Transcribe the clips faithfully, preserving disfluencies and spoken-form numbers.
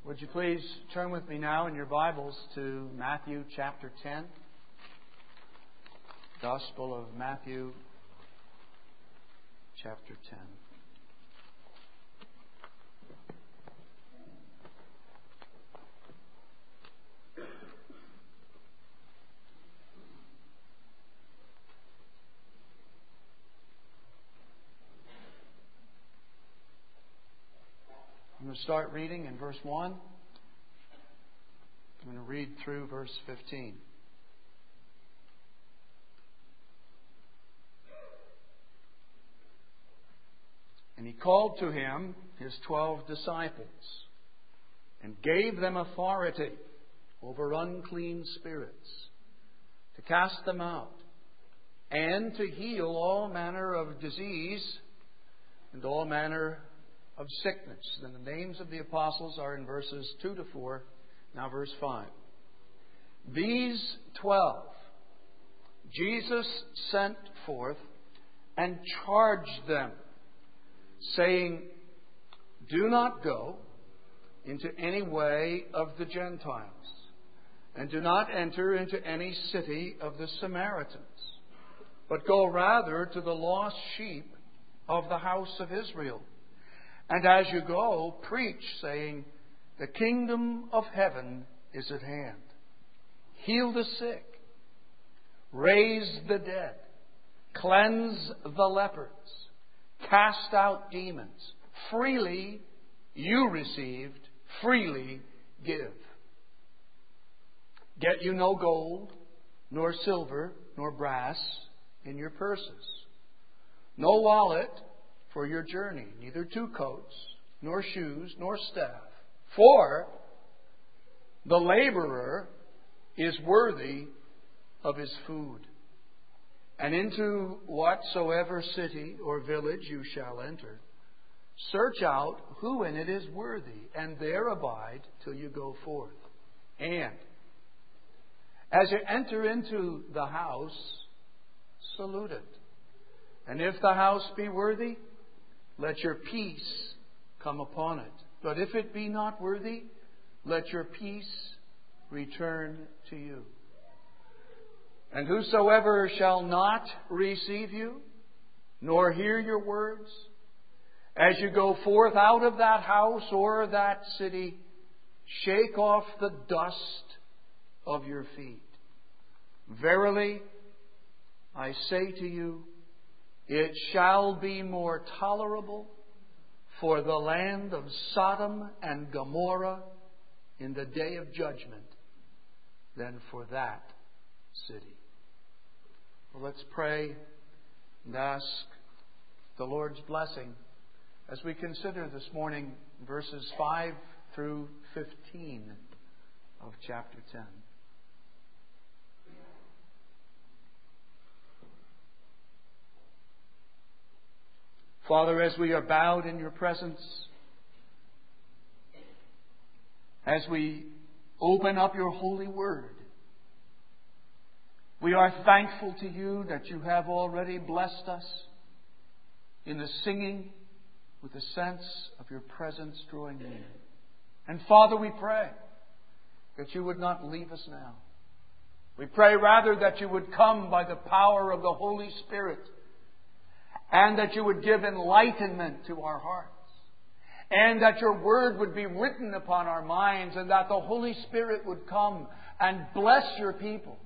Would you please turn with me now in your Bibles to Matthew chapter ten. Gospel of Matthew chapter ten. I'm going to start reading in verse one. I'm going to read through verse fifteen. And he called to him his twelve disciples and gave them authority over unclean spirits to cast them out and to heal all manner of disease and all manner of sickness. Then the names of the apostles are in verses two to four. Now verse five. These twelve Jesus sent forth and charged them, saying, Do not go into any way of the Gentiles, and do not enter into any city of the Samaritans, but go rather to the lost sheep of the house of Israel. And as you go, preach, saying, The kingdom of heaven is at hand. Heal the sick, raise the dead, cleanse the lepers, cast out demons. Freely you received, freely give. Get you no gold, nor silver, nor brass in your purses, no wallet for your journey, neither two coats, nor shoes, nor staff. For the laborer is worthy of his food. And into whatsoever city or village you shall enter, search out who in it is worthy, and there abide till you go forth. And as you enter into the house, salute it. And if the house be worthy, let your peace come upon it. But if it be not worthy, let your peace return to you. And whosoever shall not receive you, nor hear your words, as you go forth out of that house or that city, shake off the dust of your feet. Verily, I say to you, it shall be more tolerable for the land of Sodom and Gomorrah in the day of judgment than for that city. Well, let's pray and ask the Lord's blessing as we consider this morning verses five through fifteen of chapter ten. Father, as we are bowed in your presence, as we open up your holy word, we are thankful to you that you have already blessed us in the singing with the sense of your presence drawing near. And Father, we pray that you would not leave us now. We pray rather that you would come by the power of the Holy Spirit, and that you would give enlightenment to our hearts. And that your word would be written upon our minds. And that the Holy Spirit would come and bless your people.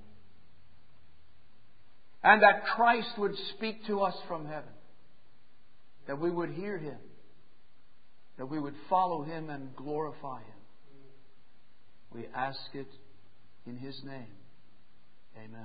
And that Christ would speak to us from heaven. That we would hear Him. That we would follow Him and glorify Him. We ask it in His name. Amen.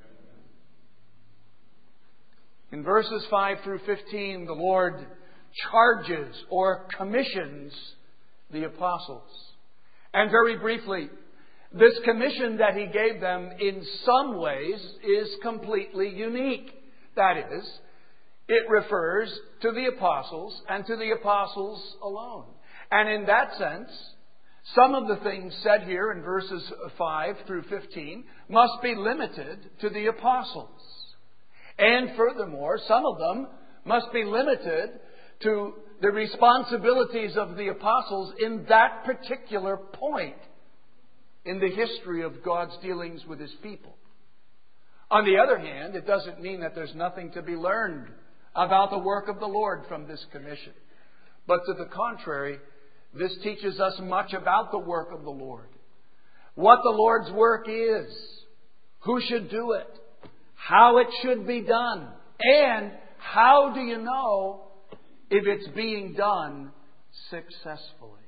In verses five through fifteen, the Lord charges or commissions the apostles. And very briefly, this commission that He gave them in some ways is completely unique. That is, it refers to the apostles and to the apostles alone. And in that sense, some of the things said here in verses five through fifteen must be limited to the apostles. And furthermore, some of them must be limited to the responsibilities of the apostles in that particular point in the history of God's dealings with His people. On the other hand, it doesn't mean that there's nothing to be learned about the work of the Lord from this commission. But to the contrary, this teaches us much about the work of the Lord. What the Lord's work is, who should do it, how it should be done, and how do you know if it's being done successfully.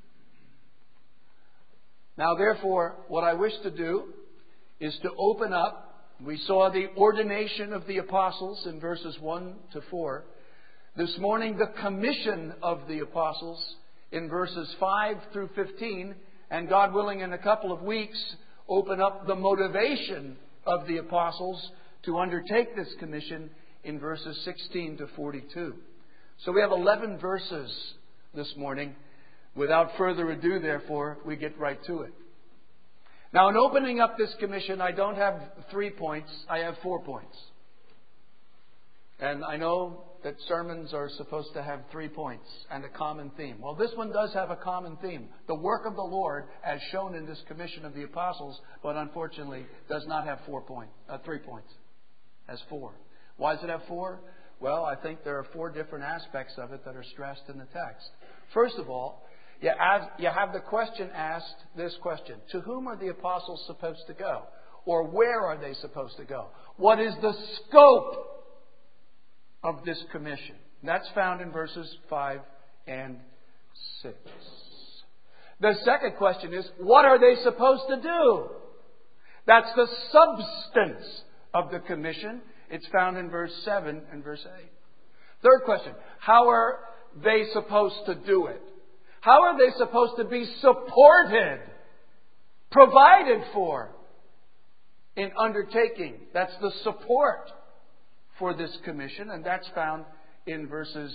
Now, therefore, what I wish to do is to open up. We saw the ordination of the apostles in verses one to four. This morning, the commission of the apostles in verses five through fifteen. And God willing, in a couple of weeks, open up the motivation of the apostles to undertake this commission in verses sixteen to forty-two. So we have eleven verses this morning. Without further ado, therefore, we get right to it. Now, in opening up this commission, I don't have three points. I have four points. And I know that sermons are supposed to have three points and a common theme. Well, this one does have a common theme. The work of the Lord, as shown in this commission of the apostles, but unfortunately does not have four points, uh, three points. It has four. Why does it have four? Well, I think there are four different aspects of it that are stressed in the text. First of all, You have, you have the question asked, this question: to whom are the apostles supposed to go? Or where are they supposed to go? What is the scope of this commission? And that's found in verses five and six. The second question is, what are they supposed to do? That's the substance of the commission. It's found in verse seven and verse eight. Third question: how are they supposed to do it? How are they supposed to be supported, provided for in undertaking? That's the support for this commission, and that's found in verses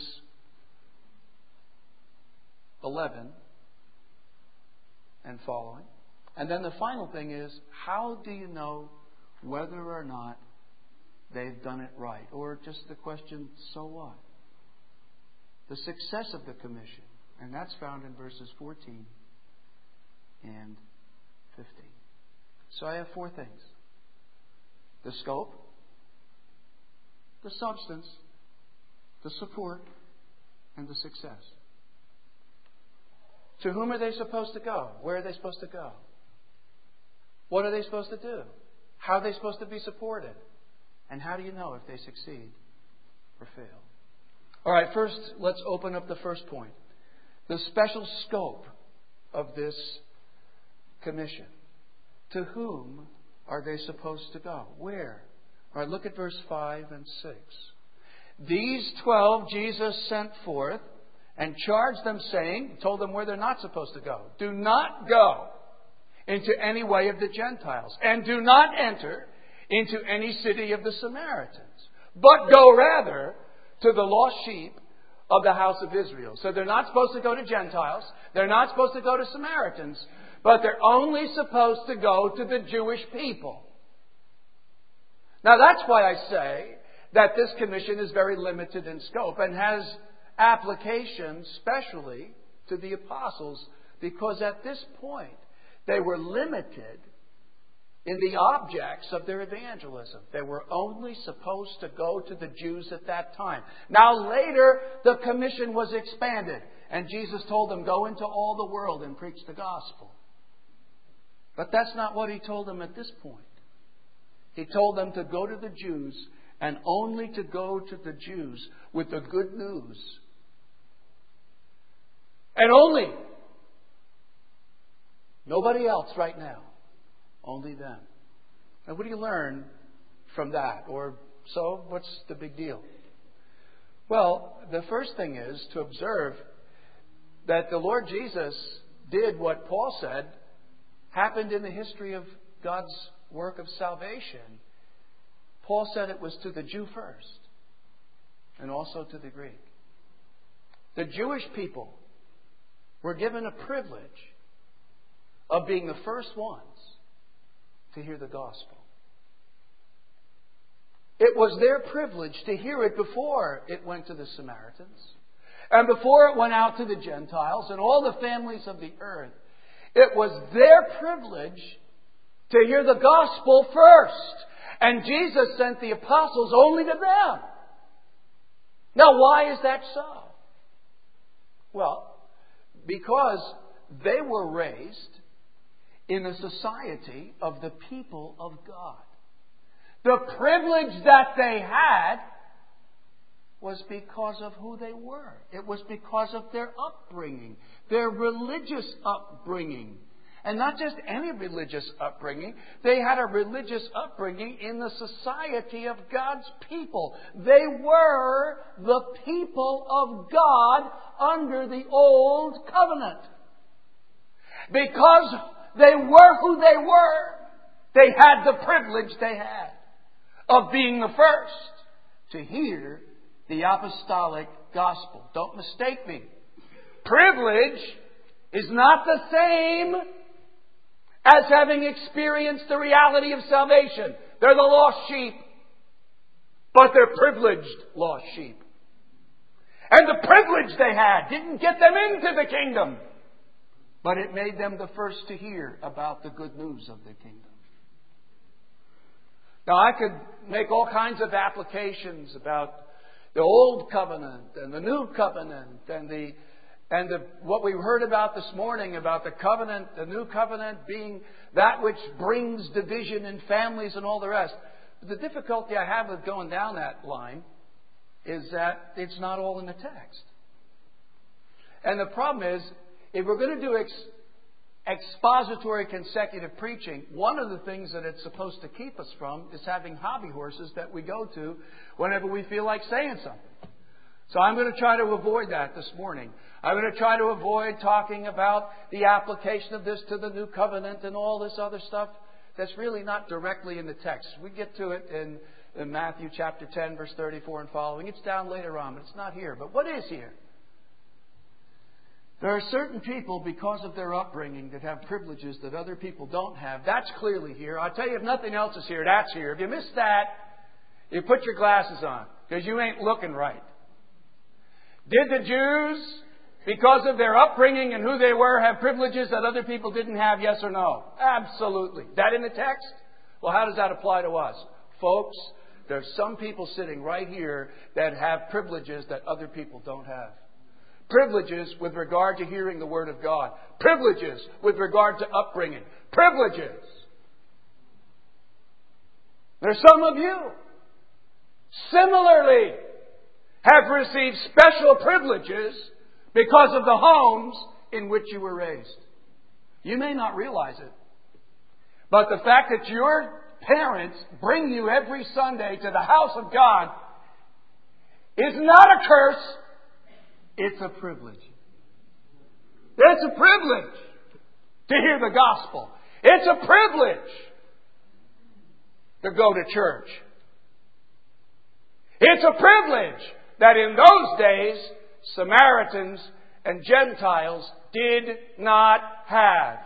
eleven and following. And then the final thing is, how do you know whether or not they've done it right? Or just the question, so what? The success of the commission. And that's found in verses fourteen and fifteen. So I have four things: the scope, the substance, the support, and the success. To whom are they supposed to go? Where are they supposed to go? What are they supposed to do? How are they supposed to be supported? And how do you know if they succeed or fail? All right, first, let's open up the first point. The special scope of this commission. To whom are they supposed to go? Where? All right, look at verse five and six. These twelve Jesus sent forth and charged them, saying, told them where they're not supposed to go. Do not go into any way of the Gentiles, and do not enter into any city of the Samaritans, but go rather to the lost sheep of the house of Israel. So they're not supposed to go to Gentiles. They're not supposed to go to Samaritans. But they're only supposed to go to the Jewish people. Now that's why I say that this commission is very limited in scope and has application specially to the apostles, because at this point they were limited in the objects of their evangelism. They were only supposed to go to the Jews at that time. Now later, the commission was expanded, and Jesus told them, go into all the world and preach the gospel. But that's not what He told them at this point. He told them to go to the Jews, and only to go to the Jews with the good news. And only. Nobody else right now. Only them. Now, what do you learn from that? Or so, what's the big deal? Well, the first thing is to observe that the Lord Jesus did what Paul said happened in the history of God's work of salvation. Paul said it was to the Jew first, and also to the Greek. The Jewish people were given a privilege of being the first ones to hear the gospel. It was their privilege to hear it before it went to the Samaritans. And before it went out to the Gentiles and all the families of the earth, it was their privilege to hear the gospel first. And Jesus sent the apostles only to them. Now, why is that so? Well, because they were raised in a society of the people of God. The privilege that they had was because of who they were. It was because of their upbringing, their religious upbringing. And not just any religious upbringing. They had a religious upbringing in the society of God's people. They were the people of God under the Old Covenant. Because they were who they were, they had the privilege they had of being the first to hear the apostolic gospel. Don't mistake me. Privilege is not the same as having experienced the reality of salvation. They're the lost sheep, but they're privileged lost sheep. And the privilege they had didn't get them into the kingdom, but it made them the first to hear about the good news of the kingdom. Now, I could make all kinds of applications about the Old Covenant and the New Covenant and the and the, what we heard about this morning about the covenant, the New Covenant being that which brings division in families and all the rest. But the difficulty I have with going down that line is that it's not all in the text. And the problem is, if we're going to do ex, expository consecutive preaching, one of the things that it's supposed to keep us from is having hobby horses that we go to whenever we feel like saying something. So I'm going to try to avoid that this morning. I'm going to try to avoid talking about the application of this to the New Covenant and all this other stuff that's really not directly in the text. We get to it in, in Matthew chapter ten, verse thirty-four and following. It's down later on, but it's not here. But what is here? There are certain people, because of their upbringing, that have privileges that other people don't have. That's clearly here. I'll tell you, if nothing else is here, that's here. If you miss that, you put your glasses on, because you ain't looking right. Did the Jews, because of their upbringing and who they were, have privileges that other people didn't have, yes or no? Absolutely. That in the text? Well, how does that apply to us? Folks, there's some people sitting right here that have privileges that other people don't have. Privileges with regard to hearing the Word of God. Privileges with regard to upbringing. Privileges. There's some of you, similarly, have received special privileges because of the homes in which you were raised. You may not realize it, but the fact that your parents bring you every Sunday to the house of God is not a curse, it's a privilege. It's a privilege to hear the gospel. It's a privilege to go to church. It's a privilege that in those days, Samaritans and Gentiles did not have.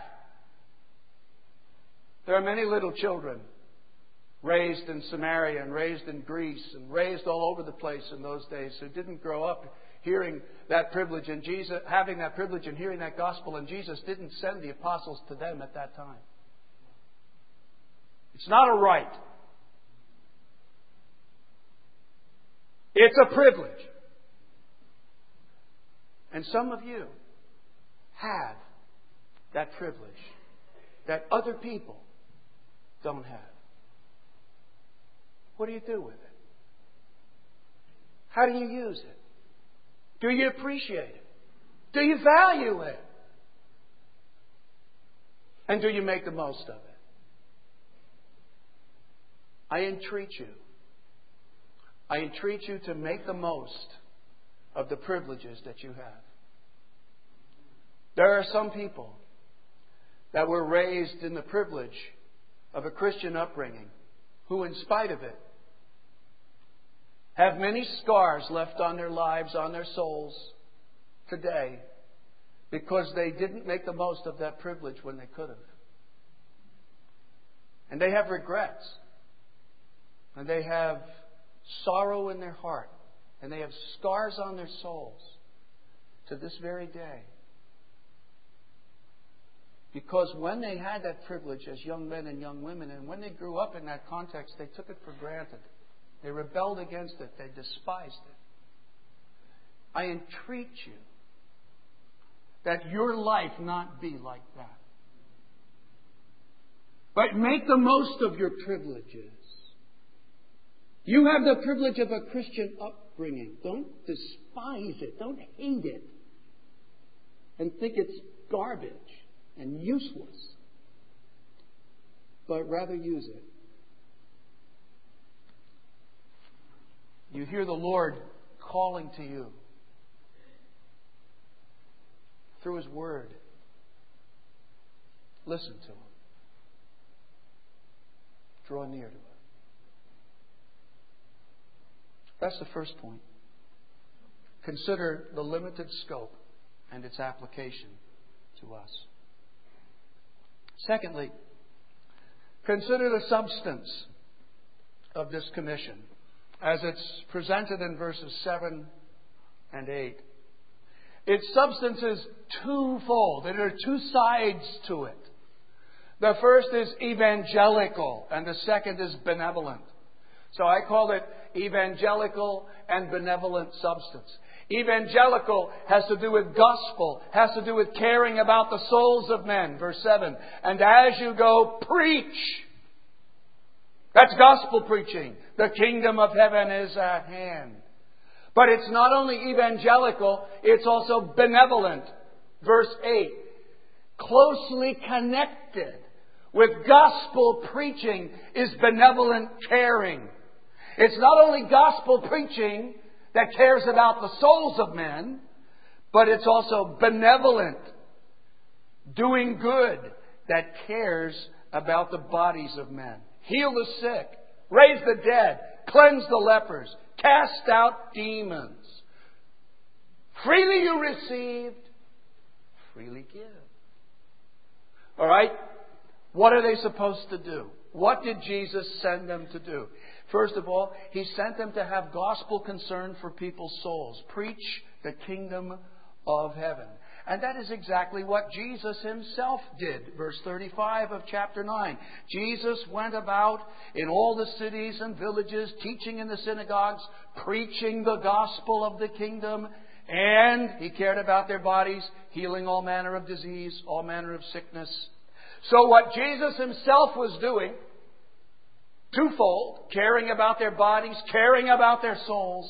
There are many little children raised in Samaria and raised in Greece and raised all over the place in those days who didn't grow up hearing that privilege and Jesus, having that privilege and hearing that gospel, and Jesus didn't send the apostles to them at that time. It's not a right. It's a privilege. And some of you have that privilege that other people don't have. What do you do with it? How do you use it? Do you appreciate it? Do you value it? And do you make the most of it? I entreat you. I entreat you to make the most of the privileges that you have. There are some people that were raised in the privilege of a Christian upbringing who, in spite of it, have many scars left on their lives, on their souls today because they didn't make the most of that privilege when they could have. And they have regrets. And they have sorrow in their heart. And they have scars on their souls to this very day. Because when they had that privilege as young men and young women, and when they grew up in that context, they took it for granted. They rebelled against it. They despised it. I entreat you that your life not be like that. But make the most of your privileges. You have the privilege of a Christian upbringing. Don't despise it. Don't hate it. And think it's garbage and useless. But rather use it. You hear the Lord calling to you through His Word. Listen to Him. Draw near to Him. That's the first point. Consider the limited scope and its application to us. Secondly, consider the substance of this commission as it's presented in verses seven and eight. Its substance is twofold. There are two sides to it. The first is evangelical and the second is benevolent. So I call it evangelical and benevolent substance. Evangelical has to do with gospel, has to do with caring about the souls of men. Verse seven. And as you go, preach. That's gospel preaching. The kingdom of heaven is at hand. But it's not only evangelical, it's also benevolent. Verse eight. Closely connected with gospel preaching is benevolent caring. It's not only gospel preaching that cares about the souls of men, but it's also benevolent, doing good that cares about the bodies of men. Heal the sick, raise the dead, cleanse the lepers, cast out demons. Freely you received, freely give. All right? What are they supposed to do? What did Jesus send them to do? First of all, He sent them to have gospel concern for people's souls. Preach the kingdom of heaven. And that is exactly what Jesus Himself did. Verse thirty-five of chapter nine. Jesus went about in all the cities and villages, teaching in the synagogues, preaching the gospel of the kingdom. And He cared about their bodies, healing all manner of disease, all manner of sickness. So what Jesus Himself was doing, twofold, caring about their bodies, caring about their souls,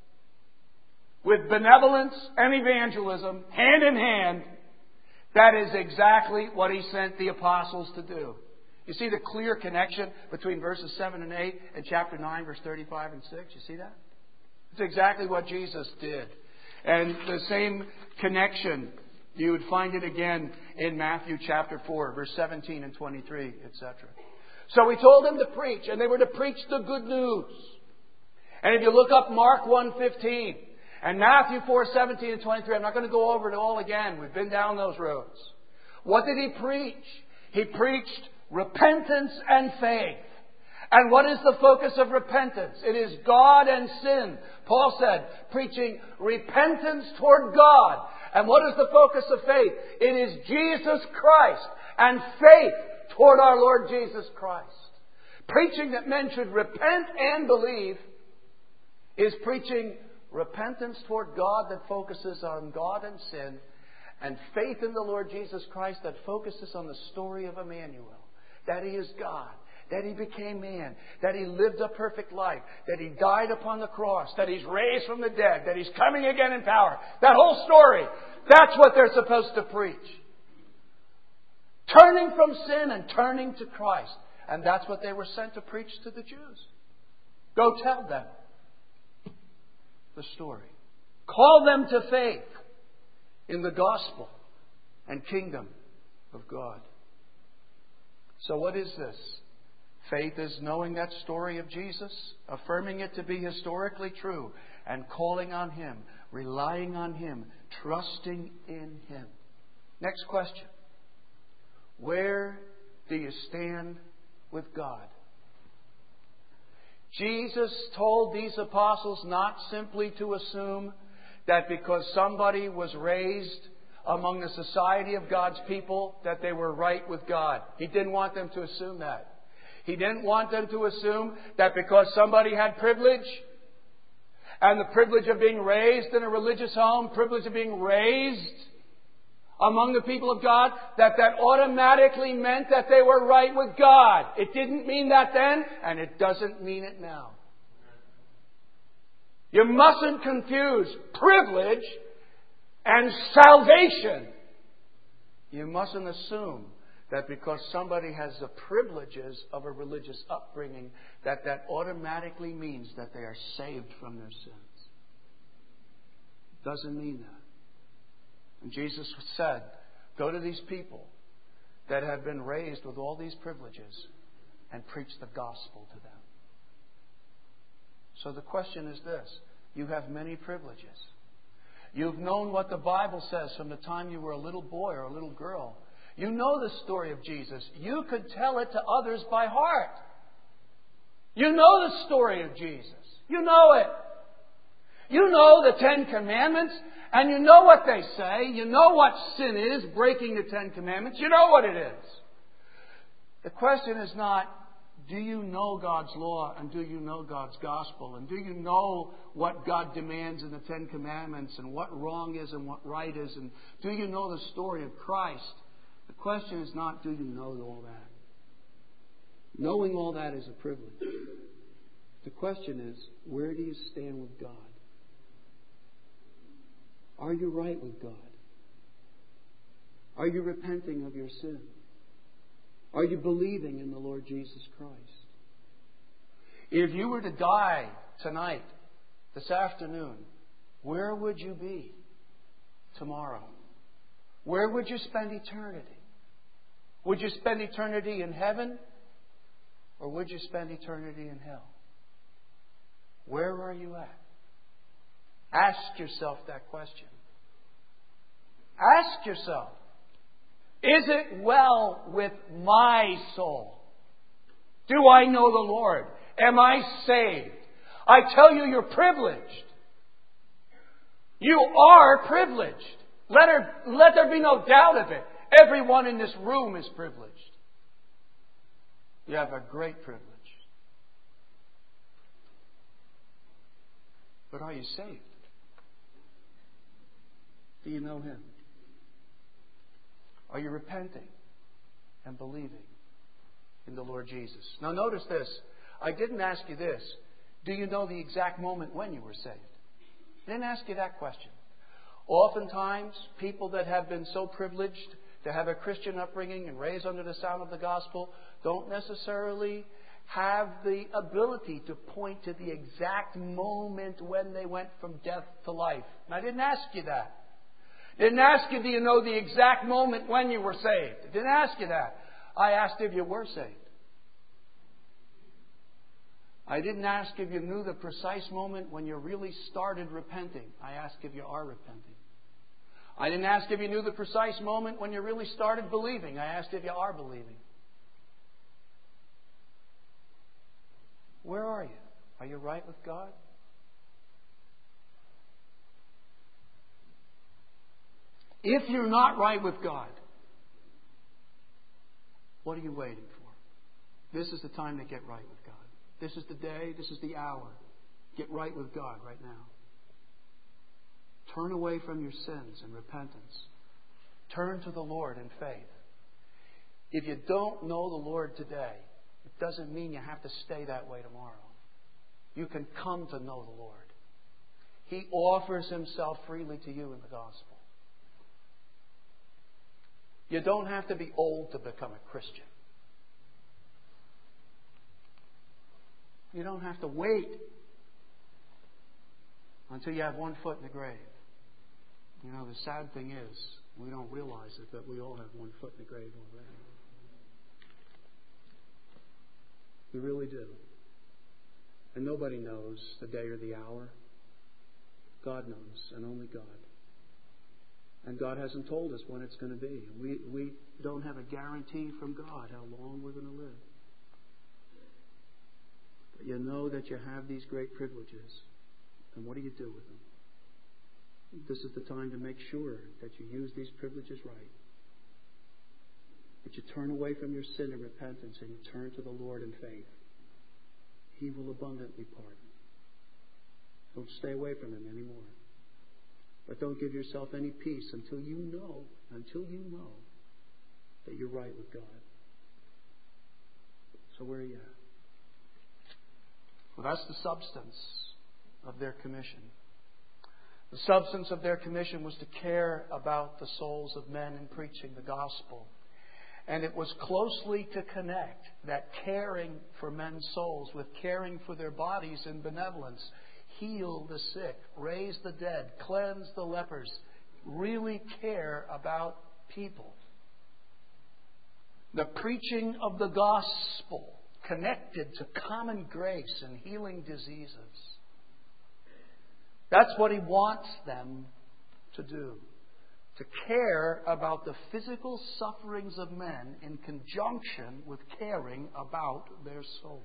with benevolence and evangelism, hand in hand, that is exactly what He sent the apostles to do. You see the clear connection between verses seven and eight and chapter nine, verse thirty-five and six? You see that? It's exactly what Jesus did. And the same connection, you would find it again in Matthew chapter four, verse seventeen and twenty-three, et cetera. So He told them to preach, and they were to preach the good news. And if you look up Mark one fifteen and Matthew four seventeen and twenty-three, I'm not going to go over it all again. We've been down those roads. What did He preach? He preached repentance and faith. And what is the focus of repentance? It is God and sin. Paul said, preaching repentance toward God. And what is the focus of faith? It is Jesus Christ and faith toward our Lord Jesus Christ. Preaching that men should repent and believe is preaching repentance toward God that focuses on God and sin, and faith in the Lord Jesus Christ that focuses on the story of Emmanuel. That He is God. That He became man. That He lived a perfect life. That He died upon the cross. That He's raised from the dead. That He's coming again in power. That whole story. That's what they're supposed to preach. Turning from sin and turning to Christ. And that's what they were sent to preach to the Jews. Go tell them the story. Call them to faith in the gospel and kingdom of God. So what is this? Faith is knowing that story of Jesus, affirming it to be historically true, and calling on Him, relying on Him, trusting in Him. Next question. Where do you stand with God? Jesus told these apostles not simply to assume that because somebody was raised among the society of God's people, that they were right with God. He didn't want them to assume that. He didn't want them to assume that because somebody had privilege, and the privilege of being raised in a religious home, privilege of being raised among the people of God, that that automatically meant that they were right with God. It didn't mean that then, and it doesn't mean it now. You mustn't confuse privilege and salvation. You mustn't assume that because somebody has the privileges of a religious upbringing, that that automatically means that they are saved from their sins. It doesn't mean that. And Jesus said, go to these people that have been raised with all these privileges and preach the gospel to them. So the question is this. You have many privileges. You've known what the Bible says from the time you were a little boy or a little girl. You know the story of Jesus. You could tell it to others by heart. You know the story of Jesus. You know it. You know the Ten Commandments, and you know what they say. You know what sin is, breaking the Ten Commandments. You know what it is. The question is not, do you know God's law and do you know God's gospel? And do you know what God demands in the Ten Commandments and what wrong is and what right is? And do you know the story of Christ? The question is not, do you know all that? Knowing all that is a privilege. The question is, where do you stand with God? Are you right with God? Are you repenting of your sin? Are you believing in the Lord Jesus Christ? If you were to die tonight, this afternoon, where would you be tomorrow? Where would you spend eternity? Would you spend eternity in heaven? Or would you spend eternity in hell? Where are you at? Ask yourself that question. Ask yourself, is it well with my soul? Do I know the Lord? Am I saved? I tell you, you're privileged. You are privileged. Let, her, let there be no doubt of it. Everyone in this room is privileged. You have a great privilege. But are you saved? Do you know Him? Are you repenting and believing in the Lord Jesus? Now notice this. I didn't ask you this. Do you know the exact moment when you were saved? I didn't ask you that question. Oftentimes, people that have been so privileged to have a Christian upbringing and raised under the sound of the gospel don't necessarily have the ability to point to the exact moment when they went from death to life. And I didn't ask you that. I didn't ask you, do you know the exact moment when you were saved? I didn't ask you that. I asked if you were saved. I didn't ask if you knew the precise moment when you really started repenting. I asked if you are repenting. I didn't ask if you knew the precise moment when you really started believing. I asked if you are believing. Where are you? Are you right with God? If you're not right with God, what are you waiting for? This is the time to get right with God. This is the day, this is the hour. Get right with God right now. Turn away from your sins in repentance. Turn to the Lord in faith. If you don't know the Lord today, it doesn't mean you have to stay that way tomorrow. You can come to know the Lord. He offers Himself freely to you in the gospel. You don't have to be old to become a Christian. You don't have to wait until you have one foot in the grave. You know, the sad thing is, we don't realize it, but we all have one foot in the grave already. We really do. And nobody knows the day or the hour. God knows, and only God. And God hasn't told us when it's going to be. We, we don't have a guarantee from God how long we're going to live. But you know that you have these great privileges. And what do you do with them? this is the time to make sure that you use these privileges right. That you turn away from your sin in repentance and you turn to the Lord in faith. He will abundantly pardon. Don't stay away from Him anymore. But don't give yourself any peace until you know, until you know that you're right with God. So where are you at? Well, that's the substance of their commission. The substance of their commission was to care about the souls of men in preaching the gospel. And it was closely to connect that caring for men's souls with caring for their bodies in benevolence. Heal the sick, raise the dead, cleanse the lepers. Really care about people. The preaching of the gospel connected to common grace and healing diseases. That's what He wants them to do. To care about the physical sufferings of men in conjunction with caring about their souls.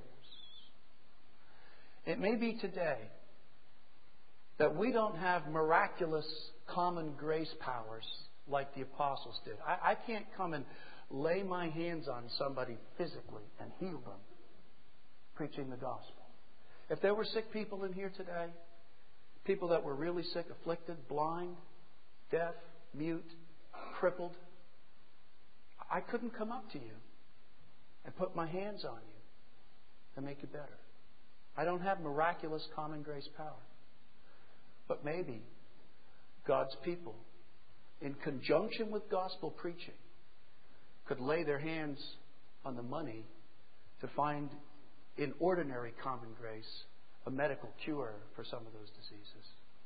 It may be today that we don't have miraculous common grace powers like the apostles did. I, I can't come and lay my hands on somebody physically and heal them preaching the gospel. If there were sick people in here today, people that were really sick, afflicted, blind, deaf, mute, crippled, I couldn't come up to you and put my hands on you and make you better. I don't have miraculous common grace power. But maybe God's people, in conjunction with gospel preaching, could lay their hands on the money to find, in ordinary common grace, a medical cure for some of those diseases.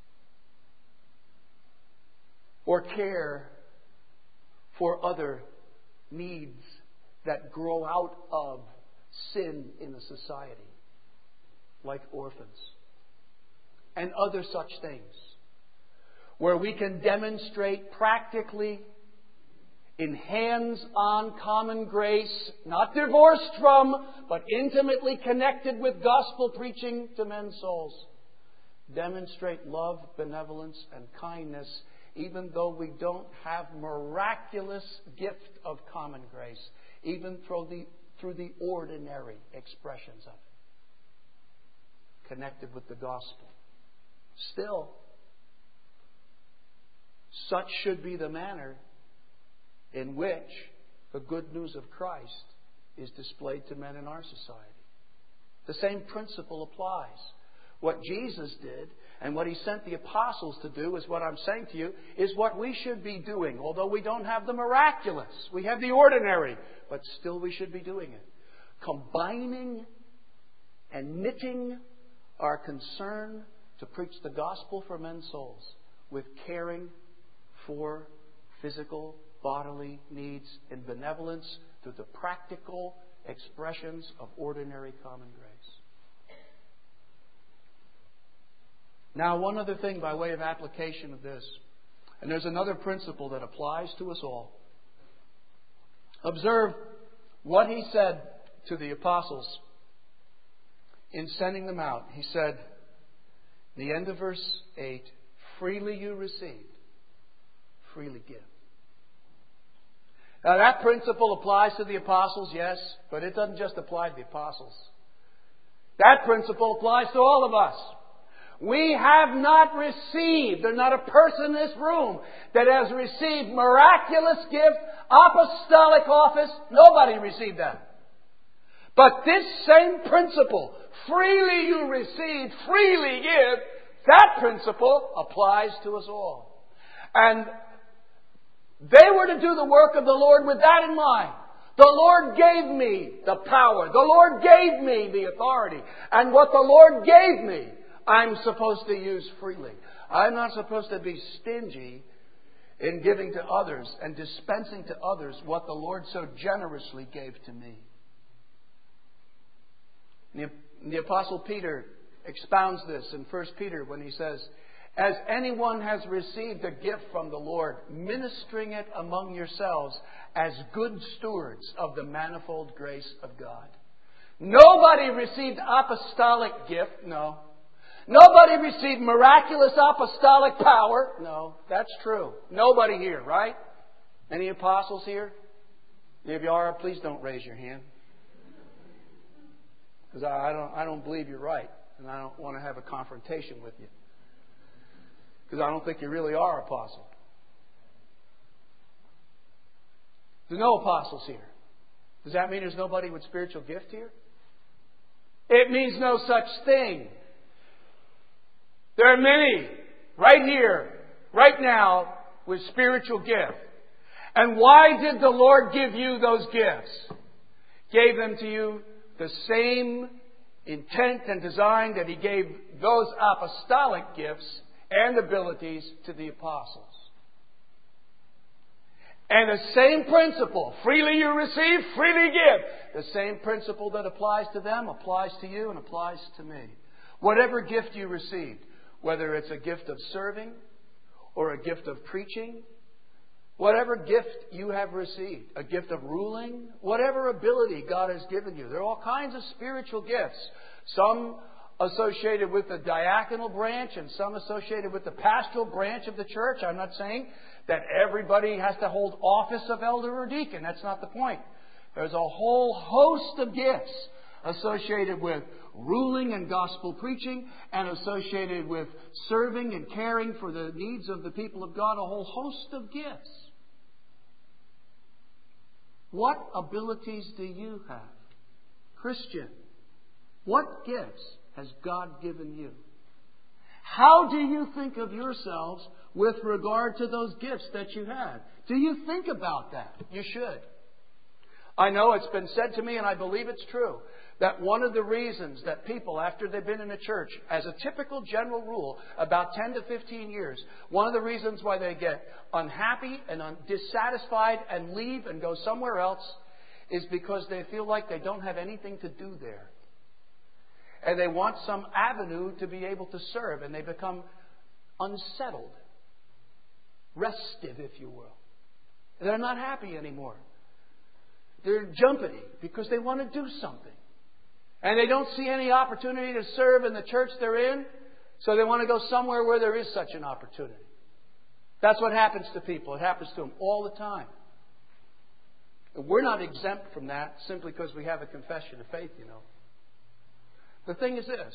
Or care for other needs that grow out of sin in the society, like orphans. And other such things, where we can demonstrate practically in hands-on common grace, not divorced from, but intimately connected with gospel preaching to men's souls. Demonstrate love, benevolence, and kindness, even though we don't have miraculous gift of common grace, even through the, through the ordinary expressions of it, connected with the gospel. Still, such should be the manner in which the good news of Christ is displayed to men in our society. The same principle applies. What Jesus did and what He sent the apostles to do is what I'm saying to you, is what we should be doing. Although we don't have the miraculous, we have the ordinary, but still we should be doing it. Combining and knitting our concern to preach the gospel for men's souls with caring for physical, bodily needs and benevolence through the practical expressions of ordinary common grace. Now, one other thing by way of application of this, and there's another principle that applies to us all. Observe what He said to the apostles in sending them out. He said, the end of verse eight, freely you received, freely give. Now that principle applies to the apostles, yes, but it doesn't just apply to the apostles. That principle applies to all of us. We have not received, there's not a person in this room that has received miraculous gift, apostolic office. Nobody received that. But this same principle, freely you receive, freely give, that principle applies to us all. And they were to do the work of the Lord with that in mind. The Lord gave me the power. The Lord gave me the authority. And what the Lord gave me, I'm supposed to use freely. I'm not supposed to be stingy in giving to others and dispensing to others what the Lord so generously gave to me. The, the Apostle Peter expounds this in First Peter when he says, as anyone has received a gift from the Lord, ministering it among yourselves as good stewards of the manifold grace of God. Nobody received apostolic gift, no. Nobody received miraculous apostolic power. No, that's true. Nobody here, right? Any apostles here? If you are, please don't raise your hand. Because I don't, I don't believe you're right. And I don't want to have a confrontation with you. Because I don't think you really are apostle. There's no apostles here. Does that mean there's nobody with spiritual gift here? It means no such thing. There are many right here, right now, with spiritual gift. And why did the Lord give you those gifts? Gave them to you the same intent and design that He gave those apostolic gifts and abilities to the apostles. And the same principle, freely you receive, freely give. The same principle that applies to them applies to you and applies to me. Whatever gift you received, whether it's a gift of serving or a gift of preaching, whatever gift you have received, a gift of ruling, whatever ability God has given you. There are all kinds of spiritual gifts. Some associated with the diaconal branch and some associated with the pastoral branch of the church. I'm not saying that everybody has to hold office of elder or deacon. That's not the point. There's a whole host of gifts associated with ruling and gospel preaching and associated with serving and caring for the needs of the people of God. A whole host of gifts. What abilities do you have? Christian, what gifts has God given you? How do you think of yourselves with regard to those gifts that you had? Do you think about that? You should. I know it's been said to me, and I believe it's true, that one of the reasons that people, after they've been in a church, as a typical general rule, about ten to fifteen years, one of the reasons why they get unhappy and un- dissatisfied and leave and go somewhere else is because they feel like they don't have anything to do there. And they want some avenue to be able to serve, and they become unsettled, restive, if you will. They're not happy anymore. They're jumpity because they want to do something. And they don't see any opportunity to serve in the church they're in, so they want to go somewhere where there is such an opportunity. That's what happens to people. It happens to them all the time. We're not exempt from that simply because we have a confession of faith, you know. The thing is this.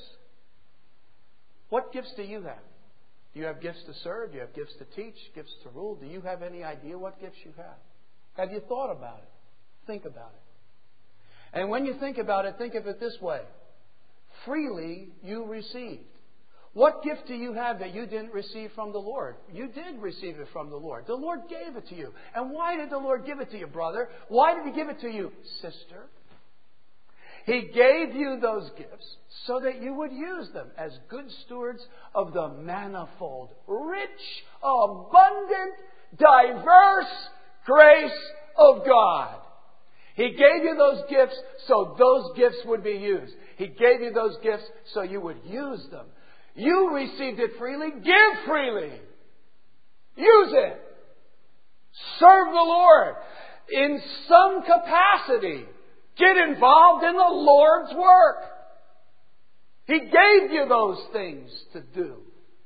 What gifts do you have? Do you have gifts to serve? Do you have gifts to teach? Gifts to rule? Do you have any idea what gifts you have? Have you thought about it? Think about it. And when you think about it, think of it this way. Freely you received. What gift do you have that you didn't receive from the Lord? You did receive it from the Lord. The Lord gave it to you. And why did the Lord give it to you, brother? Why did He give it to you, sister? He gave you those gifts so that you would use them as good stewards of the manifold, rich, abundant, diverse grace of God. He gave you those gifts so those gifts would be used. He gave you those gifts so you would use them. You received it freely. Give freely. Use it. Serve the Lord in some capacity. Get involved in the Lord's work. He gave you those things to do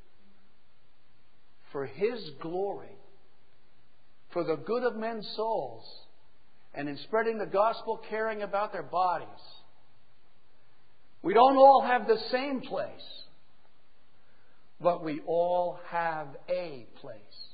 for His glory, for the good of men's souls, and in spreading the gospel, caring about their bodies. We don't all have the same place, but we all have a place.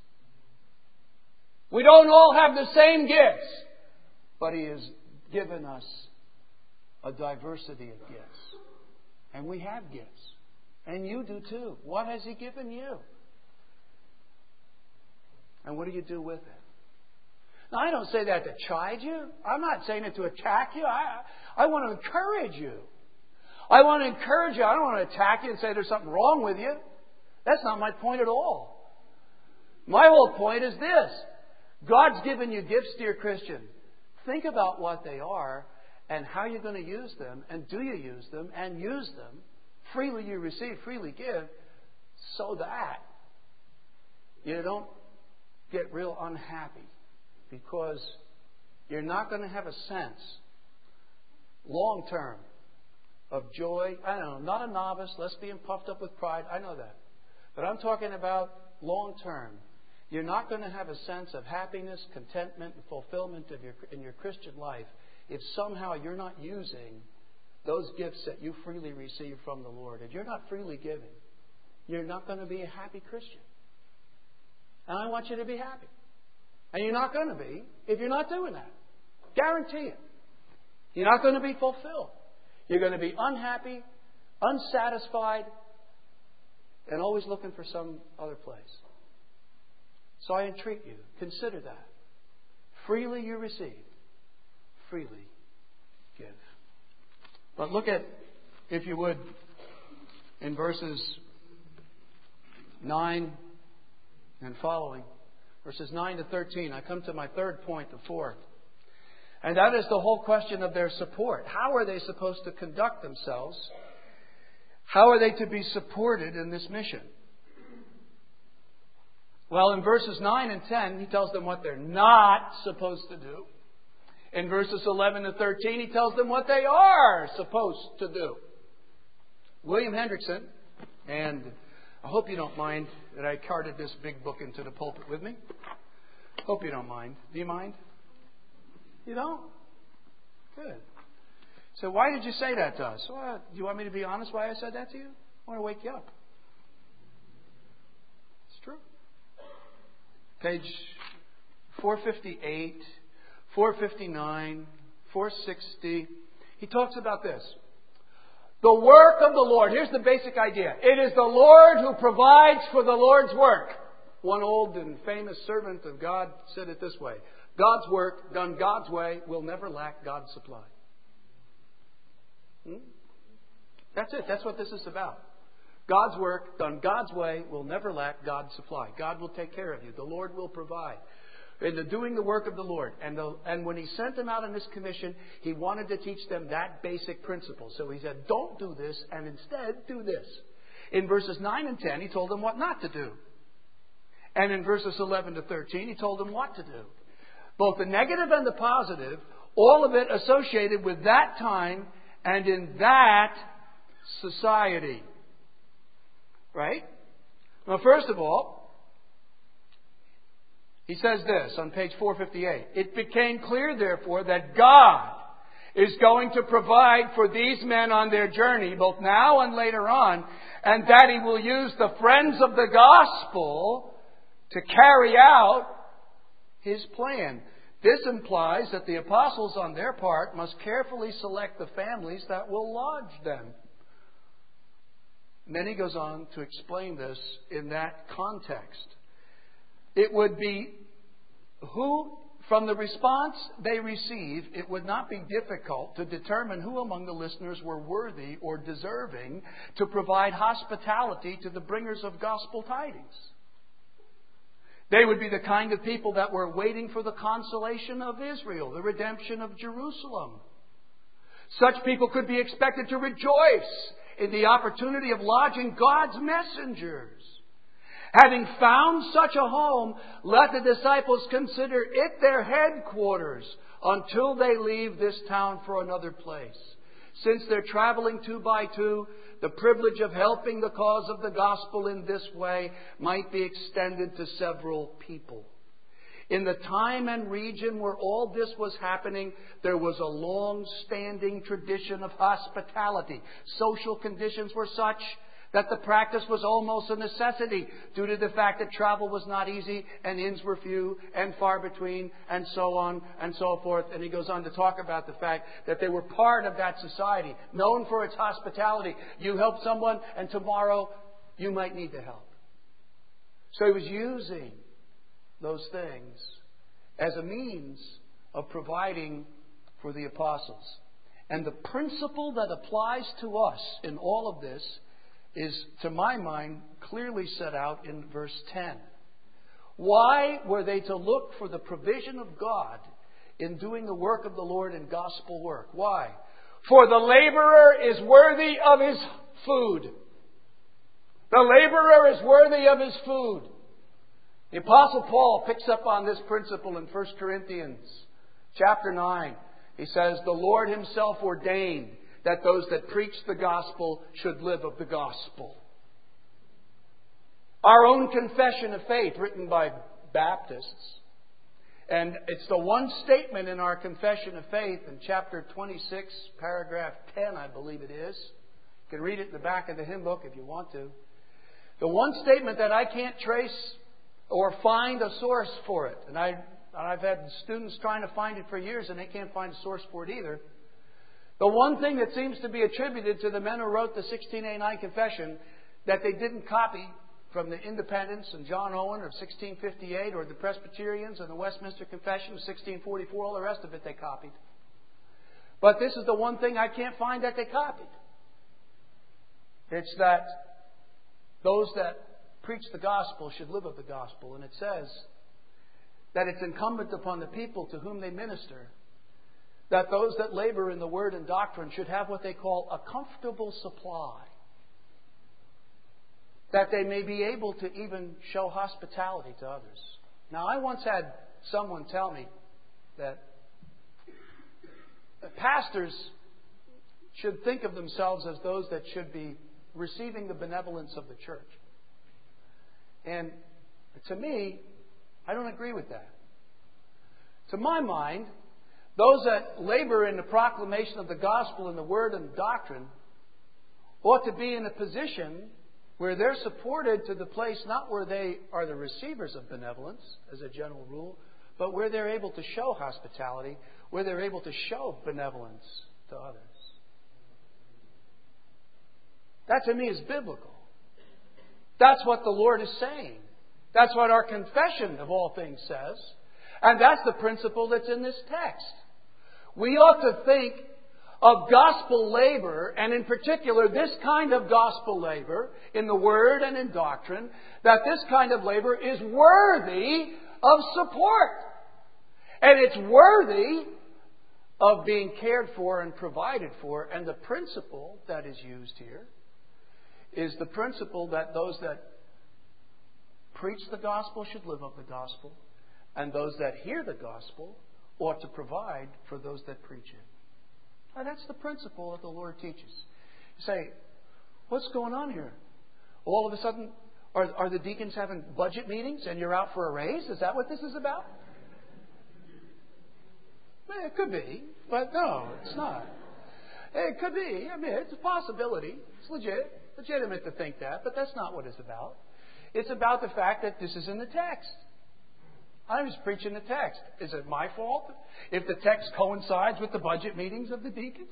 We don't all have the same gifts, but He has given us a diversity of gifts. And we have gifts. And you do too. What has He given you? And what do you do with it? Now, I don't say that to chide you. I'm not saying it to attack you. I, I want to encourage you. I want to encourage you. I don't want to attack you and say there's something wrong with you. That's not my point at all. My whole point is this. God's given you gifts, dear Christian. Think about what they are and how you're going to use them. And do you use them? And use them. Freely you receive, freely give. So that you don't get real unhappy. Because you're not going to have a sense, long term, of joy. I don't know, not a novice, less being puffed up with pride. I know that. But I'm talking about long term. You're not going to have a sense of happiness, contentment, and fulfillment of your, in your Christian life if somehow you're not using those gifts that you freely receive from the Lord. If you're not freely giving, you're not going to be a happy Christian. And I want you to be happy. And you're not going to be if you're not doing that. Guarantee it. You're not going to be fulfilled. You're going to be unhappy, unsatisfied, and always looking for some other place. So I entreat you, consider that. Freely you receive, freely give. But look at, if you would, in verses nine and following, verses nine to thirteen, I come to my third point, the fourth. And that is the whole question of their support. How are they supposed to conduct themselves? How are they to be supported in this mission? Well, in verses nine and ten, he tells them what they're not supposed to do. In verses eleven to thirteen, he tells them what they are supposed to do. William Hendrickson, and I hope you don't mind that I carted this big book into the pulpit with me. Hope you don't mind. Do you mind? You don't? Good. So why did you say that to us? Well, do you want me to be honest why I said that to you? I want to wake you up. It's true. Page four fifty-eight, four fifty-nine, four sixty. He talks about this. The work of the Lord. Here's the basic idea. It is the Lord who provides for the Lord's work. One old and famous servant of God said it this way. God's work, done God's way, will never lack God's supply. Hmm? That's it. That's what this is about. God's work, done God's way, will never lack God's supply. God will take care of you. The Lord will provide. In the doing the work of the Lord. And, the, and when He sent them out on this commission, He wanted to teach them that basic principle. So He said, don't do this, and instead do this. In verses nine and ten, He told them what not to do. And in verses eleven to thirteen, He told them what to do. Both the negative and the positive, all of it associated with that time and in that society. Right? Well, first of all, he says this on page four fifty-eight. It became clear, therefore, that God is going to provide for these men on their journey, both now and later on, and that He will use the friends of the gospel to carry out His plan. This implies that the apostles on their part must carefully select the families that will lodge them. And then he goes on to explain this in that context. It would be who, from the response they receive, it would not be difficult to determine who among the listeners were worthy or deserving to provide hospitality to the bringers of gospel tidings. They would be the kind of people that were waiting for the consolation of Israel, the redemption of Jerusalem. Such people could be expected to rejoice in the opportunity of lodging God's messengers. Having found such a home, let the disciples consider it their headquarters until they leave this town for another place. Since they're traveling two by two, the privilege of helping the cause of the gospel in this way might be extended to several people. In the time and region where all this was happening, there was a long-standing tradition of hospitality. Social conditions were such that the practice was almost a necessity due to the fact that travel was not easy and inns were few and far between and so on and so forth. And he goes on to talk about the fact that they were part of that society, known for its hospitality. You help someone and tomorrow you might need the help. So he was using those things as a means of providing for the apostles. And the principle that applies to us in all of this is, to my mind, clearly set out in verse ten. Why were they to look for the provision of God in doing the work of the Lord in gospel work? Why? For the laborer is worthy of his food. The laborer is worthy of his food. The Apostle Paul picks up on this principle in First Corinthians chapter nine. He says, the Lord Himself ordained that those that preach the gospel should live of the gospel. Our own confession of faith, written by Baptists. And it's the one statement in our confession of faith in chapter twenty-six, paragraph ten, I believe it is. You can read it in the back of the hymn book if you want to. The one statement that I can't trace or find a source for it. And I, I've had students trying to find it for years and they can't find a source for it either. The one thing that seems to be attributed to the men who wrote the sixteen eighty-nine Confession that they didn't copy from the Independents and John Owen of sixteen fifty-eight, or the Presbyterians and the Westminster Confession of sixteen forty-four, all the rest of it they copied. But this is the one thing I can't find that they copied. It's that those that preach the gospel should live of the gospel. And it says that it's incumbent upon the people to whom they minister that those that labor in the word and doctrine should have what they call a comfortable supply, that they may be able to even show hospitality to others. Now, I once had someone tell me that pastors should think of themselves as those that should be receiving the benevolence of the church. And to me, I don't agree with that. To my mind, those that labor in the proclamation of the gospel and the word and doctrine ought to be in a position where they're supported to the place not where they are the receivers of benevolence, as a general rule, but where they're able to show hospitality, where they're able to show benevolence to others. That to me is biblical. That's what the Lord is saying. That's what our confession of all things says. And that's the principle that's in this text. We ought to think of gospel labor, and in particular this kind of gospel labor in the Word and in doctrine, that this kind of labor is worthy of support. And it's worthy of being cared for and provided for. And the principle that is used here is the principle that those that preach the gospel should live of the gospel, and those that hear the gospel ought to provide for those that preach it. Now, that's the principle that the Lord teaches. You say, what's going on here? All of a sudden, are, are the deacons having budget meetings and you're out for a raise? Is that what this is about? Well, it could be, but no, it's not. It could be. I mean, it's a possibility. It's legit, legitimate to think that, but that's not what it's about. It's about the fact that this is in the text. I'm just preaching the text. Is it my fault if the text coincides with the budget meetings of the deacons?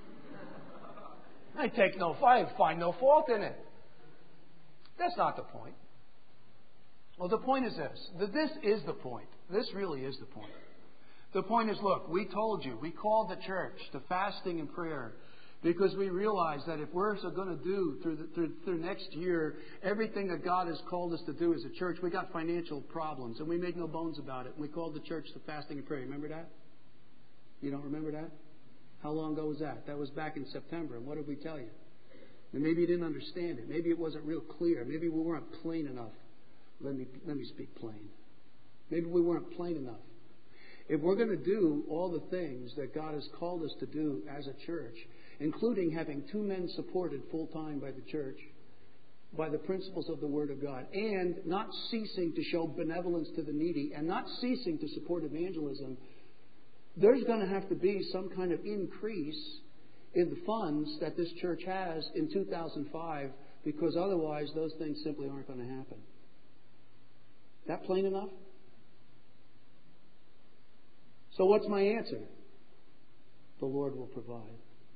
I take no, I find no fault in it. That's not the point. Well, the point is this. This is the point. This really is the point. The point is, look, we told you, we called the church to fasting and prayer because we realized that if we're so going to do through, the, through through next year everything that God has called us to do as a church, we got financial problems, and we made no bones about it. We called the church to fasting and prayer. Remember that? You don't remember that? How long ago was that? That was back in September. And what did we tell you? And maybe you didn't understand it. Maybe it wasn't real clear. Maybe we weren't plain enough. Let me let me speak plain. Maybe we weren't plain enough. If we're going to do all the things that God has called us to do as a church, including having two men supported full-time by the church, by the principles of the Word of God, and not ceasing to show benevolence to the needy, and not ceasing to support evangelism, there's going to have to be some kind of increase in the funds that this church has in two thousand five, because otherwise those things simply aren't going to happen. That plain enough? So what's my answer? The Lord will provide.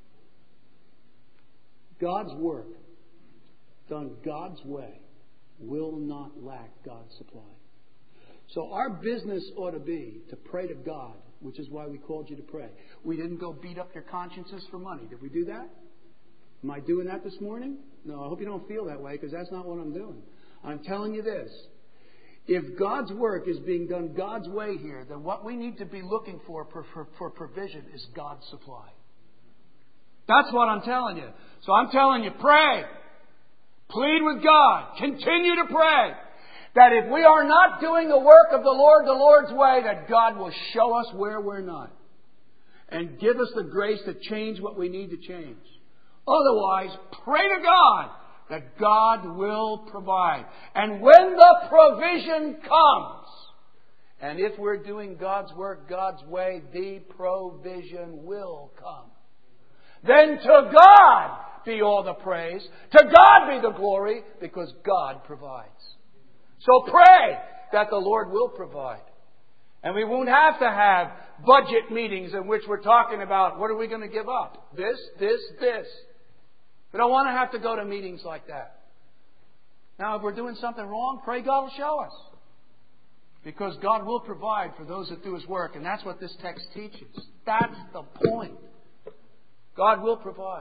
God's work, done God's way, will not lack God's supply. So our business ought to be to pray to God, which is why we called you to pray. We didn't go beat up your consciences for money. Did we do that? Am I doing that this morning? No, I hope you don't feel that way, because that's not what I'm doing. I'm telling you this. If God's work is being done God's way here, then what we need to be looking for for, for, for provision is God's supply. That's what I'm telling you. So I'm telling you, pray. Plead with God. Continue to pray. That if we are not doing the work of the Lord the Lord's way, that God will show us where we're not. and give us the grace to change what we need to change. Otherwise, pray to God that God will provide. And when the provision comes, and if we're doing God's work God's way, the provision will come. Then to God be all the praise. To God be the glory, because God provides. So pray that the Lord will provide. And we won't have to have budget meetings in which we're talking about what are we going to give up? This, this, this. We don't want to have to go to meetings like that. Now, if we're doing something wrong, pray God will show us. Because God will provide for those that do His work. And that's what this text teaches. That's the point. God will provide.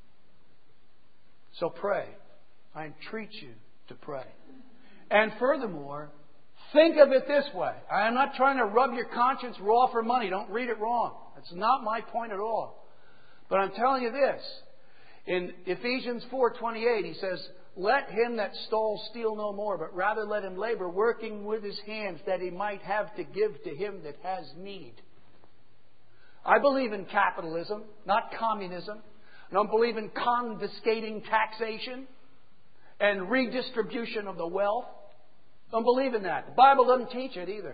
So pray. I entreat you to pray. And furthermore, think of it this way. I am not trying to rub your conscience raw for money. Don't read it wrong. That's not my point at all. But I'm telling you this. In Ephesians four twenty-eight, he says, "Let him that stole steal no more, but rather let him labor, working with his hands, that he might have to give to him that has need." I believe in capitalism, not communism. I don't believe in confiscating taxation and redistribution of the wealth. Don't believe in that. The Bible doesn't teach it either.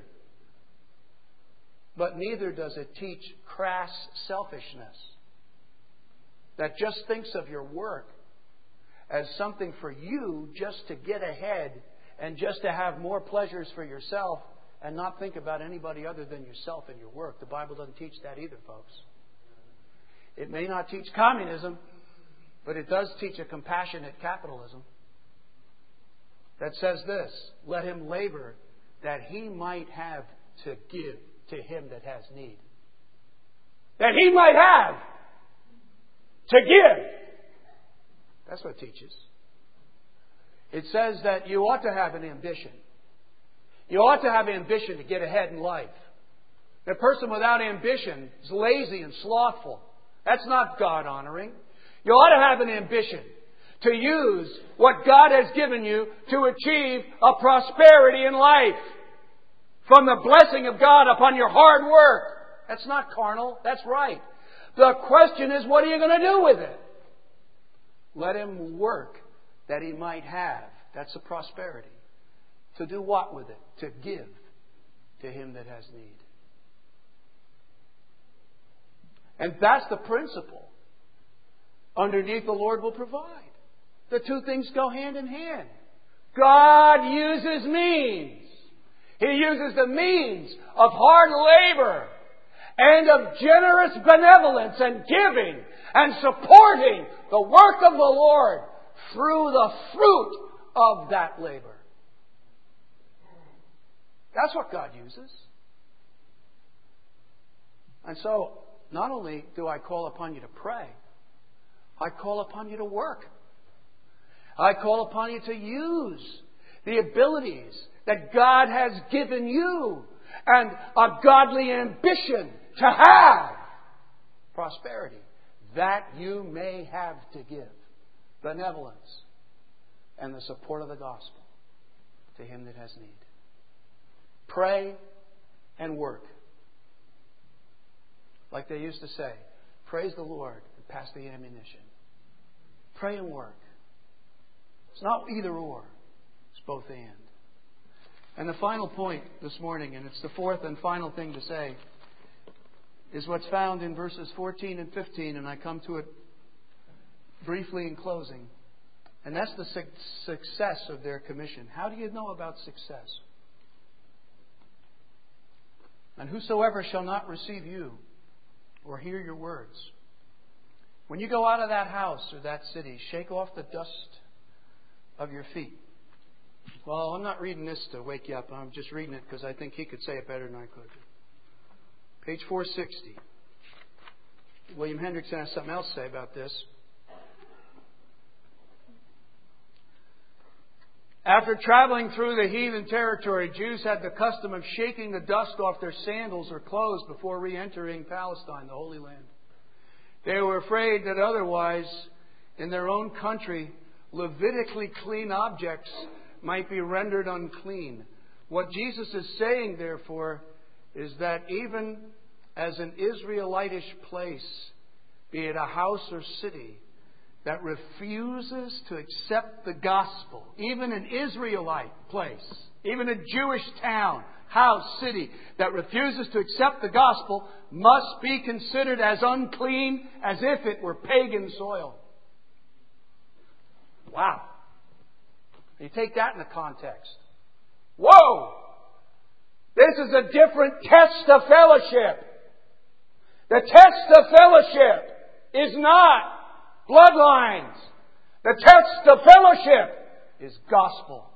But neither does it teach crass selfishness that just thinks of your work as something for you just to get ahead and just to have more pleasures for yourself and not think about anybody other than yourself and your work. The Bible doesn't teach that either, folks. It may not teach communism, but it does teach a compassionate capitalism that says this: let him labor that he might have to give to him that has need. That he might have to give. That's what it teaches. It says that you ought to have an ambition. You ought to have ambition to get ahead in life. A person without ambition is lazy and slothful. That's not God-honoring. You ought to have an ambition to use what God has given you to achieve a prosperity in life from the blessing of God upon your hard work. That's not carnal. That's right. The question is, what are you going to do with it? Let him work that he might have. That's a prosperity. To do what with it? To give to him that has need. And that's the principle. Underneath, the Lord will provide. The two things go hand in hand. God uses means. He uses the means of hard labor and of generous benevolence and giving and supporting the work of the Lord through the fruit of that labor. That's what God uses. And so, not only do I call upon you to pray, I call upon you to work. I call upon you to use the abilities that God has given you and a godly ambition to have prosperity, that you may have to give benevolence and the support of the gospel to him that has need. Pray and work. Like they used to say, praise the Lord and pass the ammunition. Pray and work. It's not either or. It's both and. And the final point this morning, and it's the fourth and final thing to say, is what's found in verses fourteen and fifteen, and I come to it briefly in closing. And that's the su- success of their commission. How do you know about success? And whosoever shall not receive you or hear your words, when you go out of that house or that city, shake off the dust of your feet. Well, I'm not reading this to wake you up. I'm just reading it because I think he could say it better than I could. Page four sixty. William Hendrickson has something else to say about this. After traveling through the heathen territory, Jews had the custom of shaking the dust off their sandals or clothes before re-entering Palestine, the Holy Land. They were afraid that otherwise, in their own country, Levitically clean objects might be rendered unclean. What Jesus is saying, therefore, is that even as an Israelitish place, be it a house or city, that refuses to accept the gospel, even an Israelite place, even a Jewish town, house, city, that refuses to accept the gospel, must be considered as unclean as if it were pagan soil. Wow. You take that in the context. Whoa! This is a different test of fellowship. The test of fellowship is not bloodlines. The test of fellowship is gospel.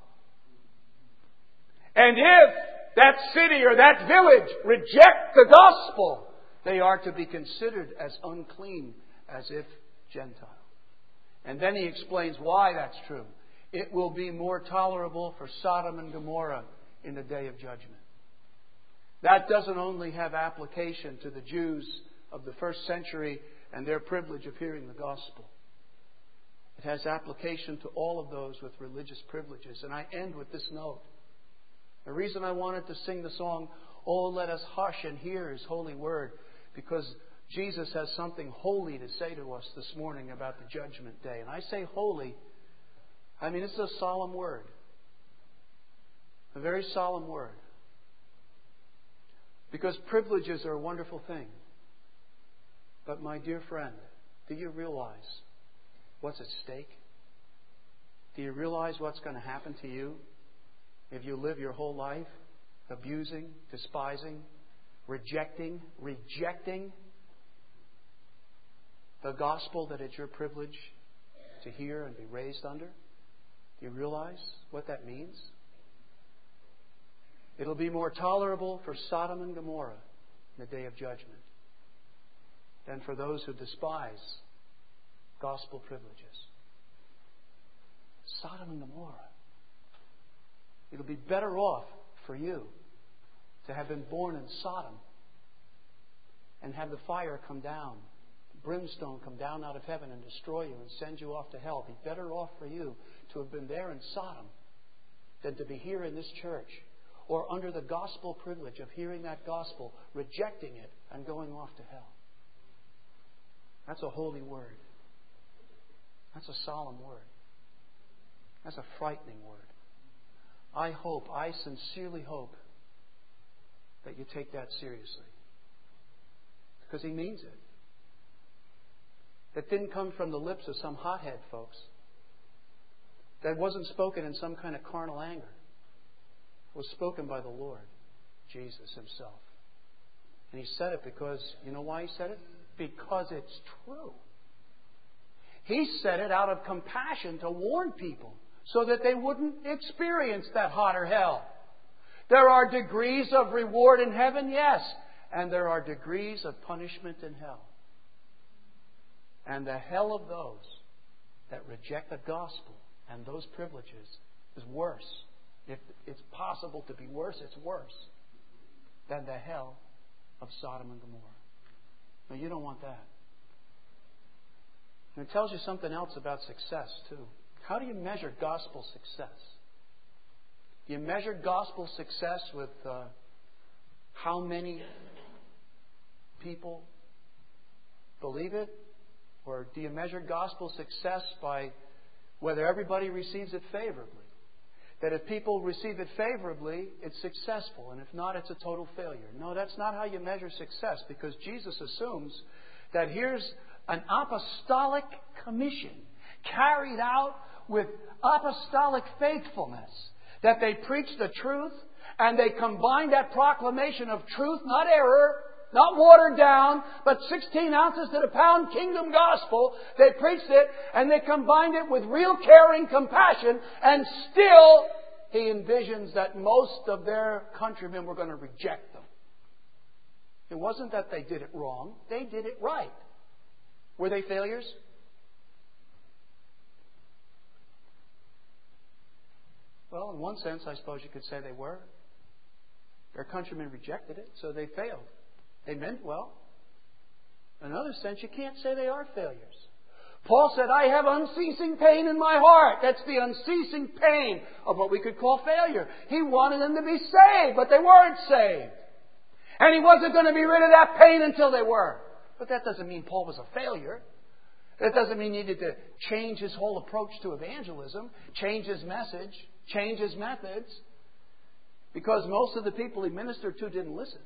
And if that city or that village reject the gospel, they are to be considered as unclean as if Gentile. And then he explains why that's true. It will be more tolerable for Sodom and Gomorrah in the day of judgment. That doesn't only have application to the Jews of the first century and their privilege of hearing the gospel. It has application to all of those with religious privileges. And I end with this note. The reason I wanted to sing the song, "Oh, let us hush and hear His holy word," because Jesus has something holy to say to us this morning about the judgment day. And I say holy, I mean it's a solemn word. A very solemn word. Because privileges are a wonderful thing. But my dear friend, do you realize what's at stake? Do you realize what's going to happen to you if you live your whole life abusing, despising, rejecting, rejecting the gospel that it's your privilege to hear and be raised under? Do you realize what that means? It'll be more tolerable for Sodom and Gomorrah in the day of judgment than for those who despise gospel privileges. Sodom and Gomorrah. It'll be better off for you to have been born in Sodom and have the fire come down, brimstone come down out of heaven and destroy you and send you off to hell. It'd be better off for you to have been there in Sodom than to be here in this church or under the gospel privilege of hearing that gospel, rejecting it, and going off to hell. That's a holy word. That's a solemn word. That's a frightening word. I hope, I sincerely hope that you take that seriously. Because he means it. That didn't come from the lips of some hothead, folks. That wasn't spoken in some kind of carnal anger. It was spoken by the Lord, Jesus Himself. And He said it because, you know why He said it? Because it's true. He said it out of compassion to warn people so that they wouldn't experience that hotter hell. There are degrees of reward in heaven, yes. And there are degrees of punishment in hell. And the hell of those that reject the gospel and those privileges is worse. If it's possible to be worse, it's worse than the hell of Sodom and Gomorrah. No, you don't want that. And it tells you something else about success, too. How do you measure gospel success? Do you measure gospel success with uh, how many people believe it? Or do you measure gospel success by whether everybody receives it favorably? That if people receive it favorably, it's successful. And if not, it's a total failure. No, that's not how you measure success. Because Jesus assumes that here's an apostolic commission carried out with apostolic faithfulness. That they preach the truth and they combine that proclamation of truth, not error, not watered down, but sixteen ounces to the pound kingdom gospel. They preached it and they combined it with real caring compassion, and still he envisions that most of their countrymen were going to reject them. It wasn't that they did it wrong. They did it right. Were they failures? Well, in one sense, I suppose you could say they were. Their countrymen rejected it, so they failed. They meant well. In another sense, you can't say they are failures. Paul said, I have unceasing pain in my heart. That's the unceasing pain of what we could call failure. He wanted them to be saved, but they weren't saved. And he wasn't going to be rid of that pain until they were. But that doesn't mean Paul was a failure. That doesn't mean he needed to change his whole approach to evangelism, change his message, change his methods, because most of the people he ministered to didn't listen.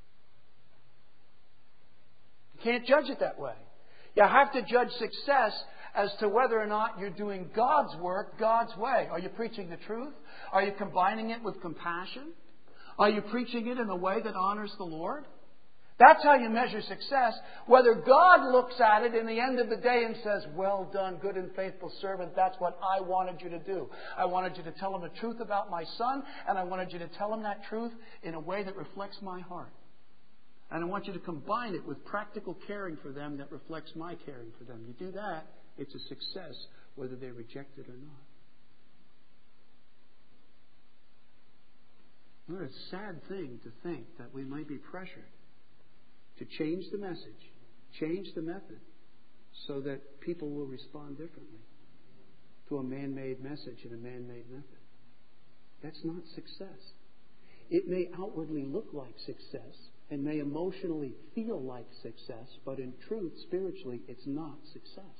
You can't judge it that way. You have to judge success as to whether or not you're doing God's work God's way. Are you preaching the truth? Are you combining it with compassion? Are you preaching it in a way that honors the Lord? That's how you measure success. Whether God looks at it in the end of the day and says, well done, good and faithful servant, that's what I wanted you to do. I wanted you to tell him the truth about my son, and I wanted you to tell him that truth in a way that reflects my heart. And I want you to combine it with practical caring for them that reflects my caring for them. You do that, it's a success, whether they reject it or not. What a sad thing to think that we might be pressured to change the message, change the method, so that people will respond differently to a man-made message and a man-made method. That's not success. It may outwardly look like success and may emotionally feel like success, but in truth, spiritually, it's not success.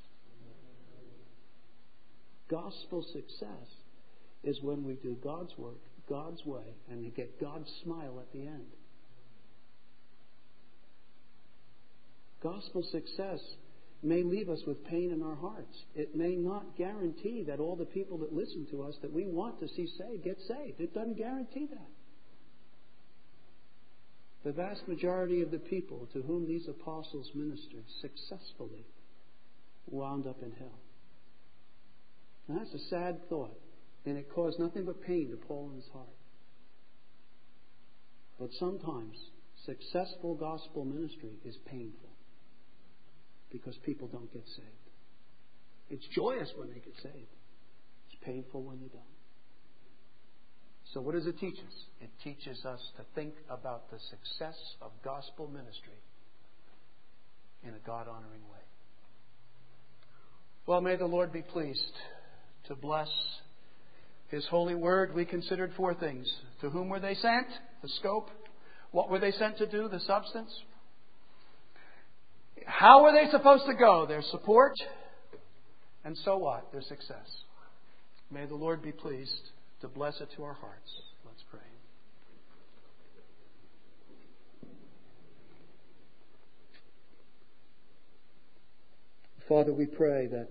Gospel success is when we do God's work, God's way, and we get God's smile at the end. Gospel success may leave us with pain in our hearts. It may not guarantee that all the people that listen to us that we want to see saved get saved. It doesn't guarantee that. The vast majority of the people to whom these apostles ministered successfully wound up in hell. Now that's a sad thought, and it caused nothing but pain to Paul in his heart. But sometimes successful gospel ministry is painful, because people don't get saved. It's joyous when they get saved. It's painful when they don't. So what does it teach us? It teaches us to think about the success of gospel ministry in a God-honoring way. Well, may the Lord be pleased to bless His holy word. We considered four things. To whom were they sent? The scope. What were they sent to do? The substance. How were they supposed to go? Their support. And so what? Their success. May the Lord be pleased to bless it to our hearts. Let's pray. Father, we pray that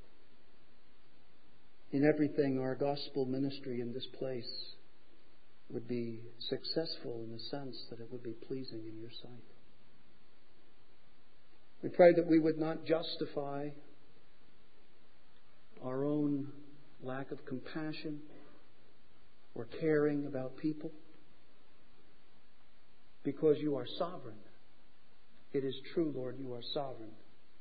in everything our gospel ministry in this place would be successful in the sense that it would be pleasing in your sight. We pray that we would not justify our own lack of compassion or caring about people, because you are sovereign. It is true, Lord, you are sovereign.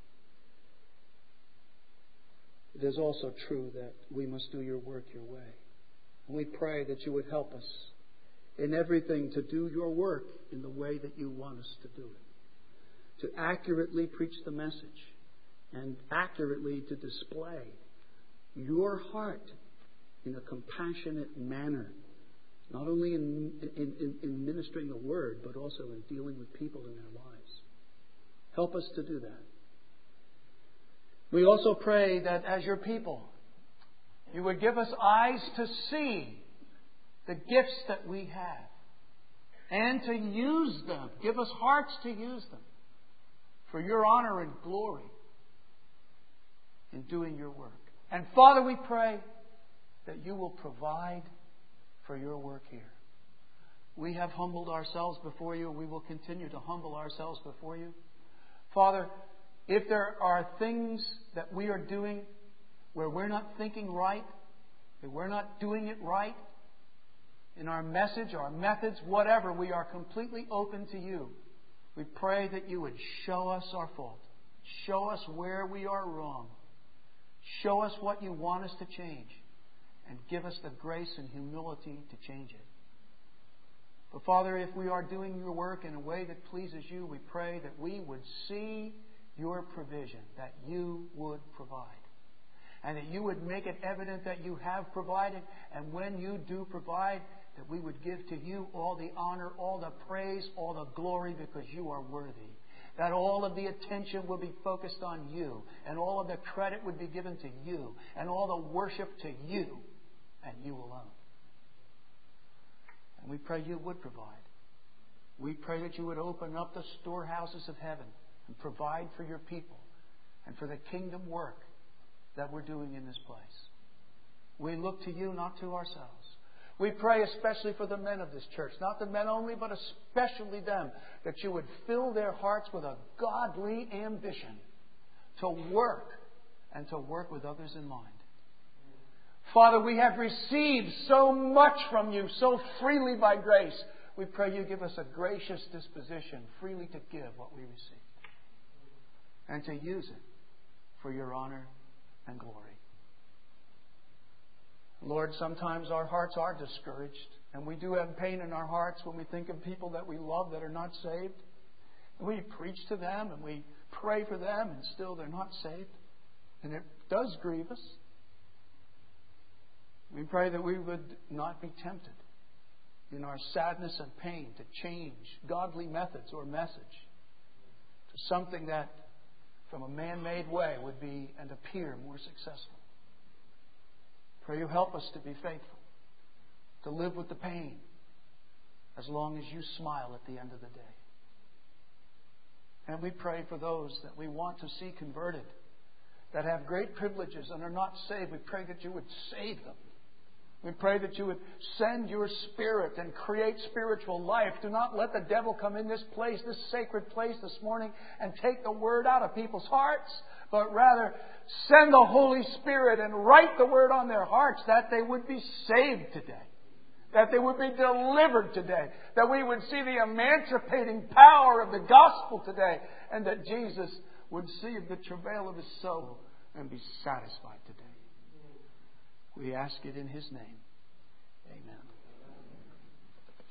It is also true that we must do your work your way. And we pray that you would help us in everything to do your work in the way that you want us to do it. To accurately preach the message and accurately to display your heart in a compassionate manner, not only in, in, in, in ministering the word, but also in dealing with people in their lives. Help us to do that. We also pray that as your people, you would give us eyes to see the gifts that we have and to use them. Give us hearts to use them for your honor and glory in doing your work. And Father, we pray that you will provide for your work here. We have humbled ourselves before you. We will continue to humble ourselves before you. Father, if there are things that we are doing where we're not thinking right, that we're not doing it right in our message, our methods, whatever, we are completely open to you. We pray that you would show us our fault. Show us where we are wrong. Show us what you want us to change. And give us the grace and humility to change it. But Father, if we are doing your work in a way that pleases you, we pray that we would see your provision, that you would provide. And that you would make it evident that you have provided. And when you do provide, that we would give to you all the honor, all the praise, all the glory, because you are worthy. That all of the attention would be focused on you, and all of the credit would be given to you, and all the worship to you, and you alone. And we pray you would provide. We pray that you would open up the storehouses of heaven and provide for your people and for the kingdom work that we're doing in this place. We look to you, not to ourselves. We pray especially for the men of this church, not the men only, but especially them, that you would fill their hearts with a godly ambition to work and to work with others in mind. Father, we have received so much from you, so freely by grace. We pray you give us a gracious disposition freely to give what we receive and to use it for your honor and glory. Lord, sometimes our hearts are discouraged, and we do have pain in our hearts when we think of people that we love that are not saved. And we preach to them and we pray for them, and still they're not saved. And it does grieve us. We pray that we would not be tempted in our sadness and pain to change godly methods or message to something that from a man-made way would be and appear more successful. Pray you help us to be faithful, to live with the pain as long as you smile at the end of the day. And we pray for those that we want to see converted, that have great privileges and are not saved. We pray that you would save them. We pray that you would send your Spirit and create spiritual life. Do not let the devil come in this place, this sacred place this morning, and take the Word out of people's hearts, but rather send the Holy Spirit and write the Word on their hearts, that they would be saved today, that they would be delivered today, that we would see the emancipating power of the gospel today, and that Jesus would see the travail of His soul and be satisfied today. We ask it in His name.